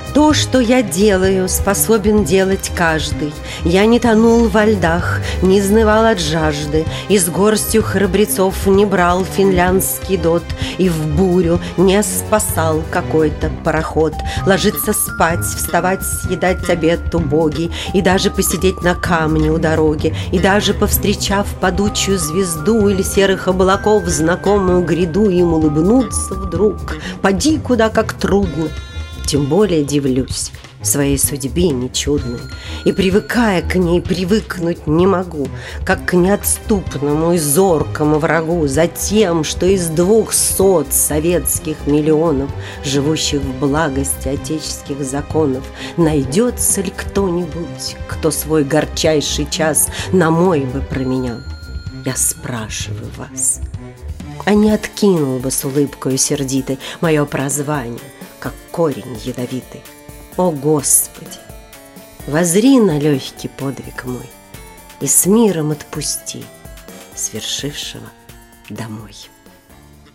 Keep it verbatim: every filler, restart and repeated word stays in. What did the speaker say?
То, что я делаю, способен делать каждый. Я не тонул во льдах, не изнывал от жажды, и с горстью храбрецов не брал финляндский дот, и в бурю не спасал какой-то пароход. Ложиться спать, вставать, съедать обед убогий, и даже посидеть на камне у дороги, и даже повстречав падучую звезду или серых облаков знакомую гряду, им улыбнуться вдруг, поди куда как трудно. Тем более дивлюсь своей судьбе нечудной, и, привыкая к ней, привыкнуть не могу, как к неотступному и зоркому врагу, за тем, что из двухсот советских миллионов, живущих в благости отеческих законов, найдется ли кто-нибудь, кто свой горчайший час на мой бы променял? Я спрашиваю вас, а не откинул бы с улыбкою сердитой мое прозвание, как корень ядовитый? О, Господи, возри на легкий подвиг мой и с миром отпусти свершившего домой.